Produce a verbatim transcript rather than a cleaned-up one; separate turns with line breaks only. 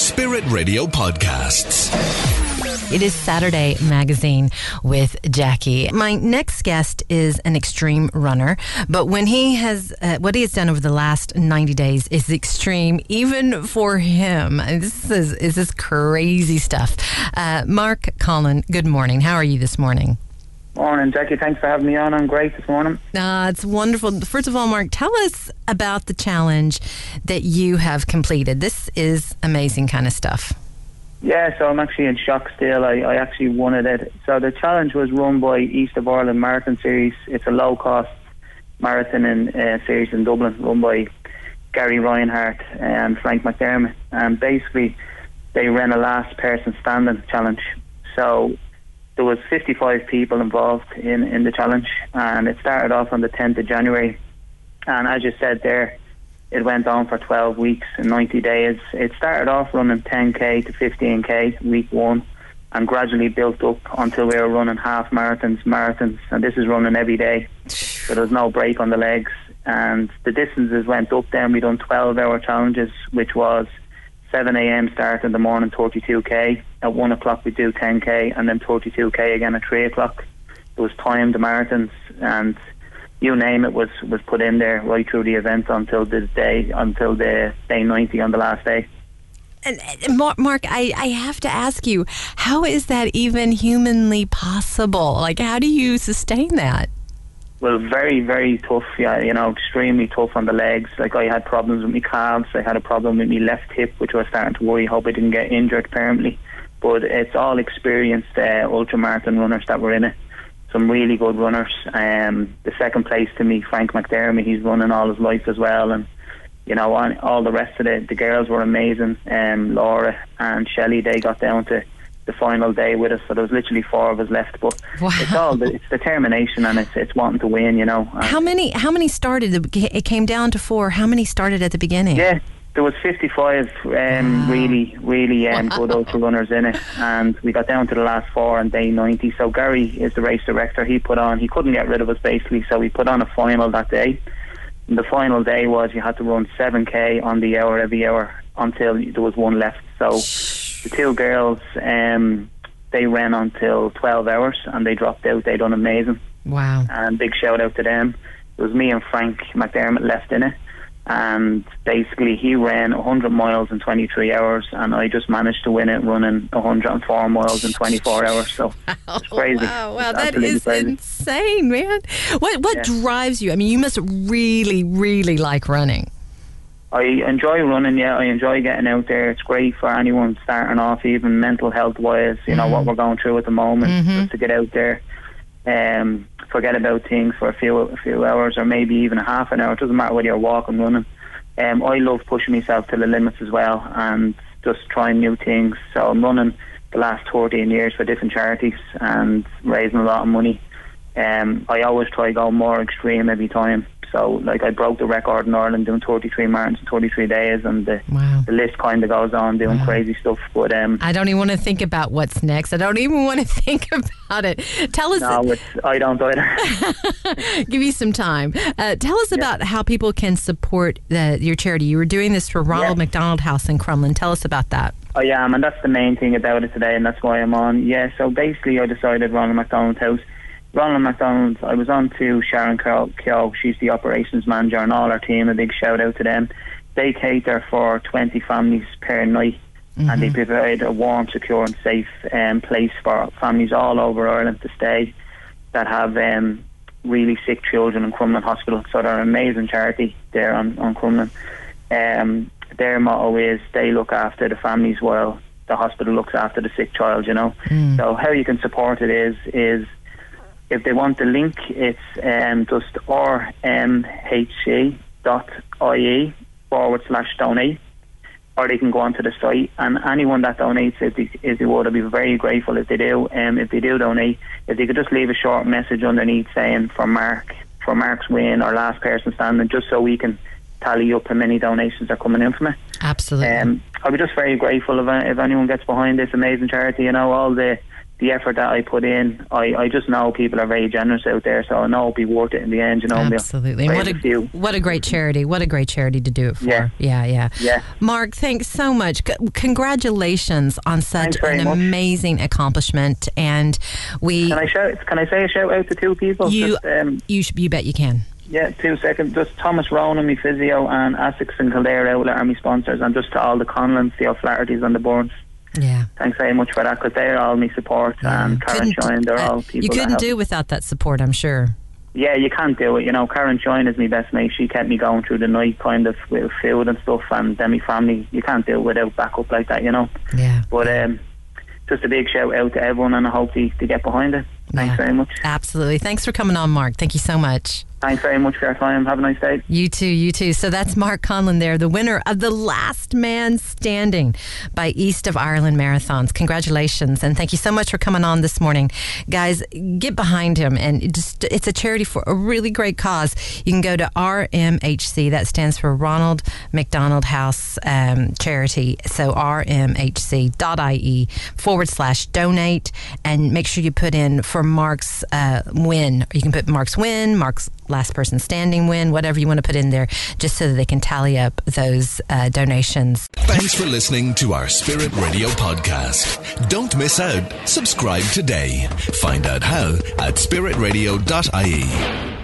Spirit Radio podcasts.
It is Saturday Magazine with Jackie. My next guest is an extreme runner, but when he has, uh, what he has done over the last ninety days is extreme, even for him. And this is, is this crazy stuff. Uh, Mark Collin, good morning. How are you this morning?
Morning, Jackie. Thanks for having me on. I'm great this morning.
Uh, it's wonderful. First of all, Mark, tell us about the challenge that you have completed. This is amazing kind of stuff.
Yeah, so I'm actually in shock still. I, I actually won it. So the challenge was run by East of Ireland Marathon Series. It's a low-cost marathon in, uh, series in Dublin, run by Gary Reinhardt and Frank McDermott. And basically, they ran a last person standing challenge. So there was fifty-five people involved in, in the challenge, and it started off on the tenth of January. And as you said there, it went on for twelve weeks and ninety days. It started off running ten K to fifteen K week one, and gradually built up until we were running half marathons, marathons, and this is running every day. So there was no break on the legs, and the distances went up. Then we done twelve hour challenges, which was seven a.m. start in the morning, thirty-two K. At one o'clock we do ten K, and then thirty-two K again at three o'clock. It was timed marathons, and you name it was, was put in there right through the event until the day until the day ninety on the last day.
And, and Mark, I, I have to ask you, how is that even humanly possible? Like, how do you sustain that?
Well, very, very tough. Yeah, you know, extremely tough on the legs. Like, I had problems with my calves. I had a problem with my left hip, which I was starting to worry. Hope I didn't get injured permanently. But it's all experienced uh, ultramarathon runners that were in it. Some really good runners. Um, the second place to me, Frank McDermott, he's running all his life as well. And, you know, on, all the rest of the, the girls were amazing. Um, Laura and Shelley, they got down to the final day with us, so there was literally four of us left. But wow. it's all the, it's determination, and it's it's wanting to win, you know. And
how many how many started? It came down to four. How many started at the beginning?
Yeah, there was fifty-five um, wow. really, really um, wow. good ultra runners in it, and we got down to the last four on day ninety. So Gary is the race director. He put on, he couldn't get rid of us basically, so he put on a final that day. And the final day was you had to run seven K on the hour every hour until there was one left. So the two girls, um, they ran until twelve hours and they dropped out. They done amazing.
Wow.
And big shout out to them. It was me and Frank McDermott left in it. And basically he ran one hundred miles in twenty-three hours, and I just managed to win it running one hundred four miles in twenty-four hours. So
wow,
it's crazy.
Wow, wow,
it's
that is
crazy.
Insane, man. What what
yeah.
drives you? I mean, you must really, really like running.
I enjoy running, yeah. I enjoy getting out there. It's great for anyone starting off, even mental health wise, you know, mm-hmm. what we're going through at the moment, mm-hmm. just to get out there, um, forget about things for a few a few hours or maybe even a half an hour. It doesn't matter whether you're walking, running. Um, I love pushing myself to the limits as well and just trying new things. So I'm running the last thirteen years for different charities and raising a lot of money. Um, I always try to go more extreme every time. So, like, I broke the record in Ireland doing thirty-three marathons in thirty-three days, and the, wow. the list kind of goes on, doing wow. crazy stuff. But um,
I don't even want to think about what's next. I don't even want to think about it. Tell us.
No, it's, I don't either.
Give you some time. Uh, tell us yeah. about how people can support the, your charity. You were doing this for Ronald yeah. McDonald House in Crumlin. Tell us about that.
I am, and that's the main thing about it today, and that's why I'm on. Yeah, so basically I decided Ronald McDonald House. Ronald McDonald, I was on to Sharon Keogh, she's the operations manager, and all our team, a big shout out to them. They cater for twenty families per night, mm-hmm. and they provide a warm, secure and safe um, place for families all over Ireland to stay that have um, really sick children in Crumlin Hospital. So they're an amazing charity there on, on Crumlin. Um, their motto is they look after the families while the hospital looks after the sick child, you know. Mm. So how you can support it is is if they want the link, it's um, just r m h c dot i e forward slash donate, or they can go onto the site, and anyone that donates, if they, if they would, I'd be very grateful if they do. Um, if they do donate, if they could just leave a short message underneath saying for Mark, for Mark's win or last person standing, just so we can tally up how many donations are coming in from it.
Absolutely.
Um, I'd be just very grateful if, if anyone gets behind this amazing charity. You know, all the the effort that I put in, I, I just know people are very generous out there, so I know it'll be worth it in the end, you know.
Absolutely. And what a, a what a great charity. What a great charity to do it for.
Yeah.
Yeah, yeah.
yeah.
Mark, thanks so much. C- congratulations on such an
much.
amazing accomplishment. And we...
Can I shout, can I say a shout out to two people?
You,
just, um,
you, sh- you bet you can.
Yeah, two seconds. Just Thomas Ronan, my physio, and Essex and Kildare Outlet are my sponsors, and just to all the Conlons, the O'Flahertys and the Burns.
Yeah.
Thanks very much for that, because they're all my support, yeah. and Karen Shine, they're uh, all people.
You couldn't do without that support, I'm sure.
Yeah, you can't do it. You know, Karen Shine is my best mate. She kept me going through the night, kind of, with food and stuff, and then my family. You can't do it without backup like that, you know.
Yeah.
But um, just a big shout out to everyone, and I hope to, to get behind it. Thanks yeah, very much.
Absolutely. Thanks for coming on, Mark. Thank you so much.
Thanks very much for your time. Have a nice day.
You too, you too. So that's Mark Conlon there, the winner of the Last Man Standing by East of Ireland Marathons. Congratulations, and thank you so much for coming on this morning. Guys, get behind him, and it just it's a charity for a really great cause. You can go to R M H C, that stands for Ronald McDonald House um, Charity, so R M H C dot I E forward slash donate, and make sure you put in for Mark's uh, win. You can put Mark's win, Mark's last person standing win, whatever you want to put in there, just so that they can tally up those uh, donations.
Thanks for listening to our Spirit Radio podcast. Don't miss out. Subscribe today. Find out how at spirit radio dot I E.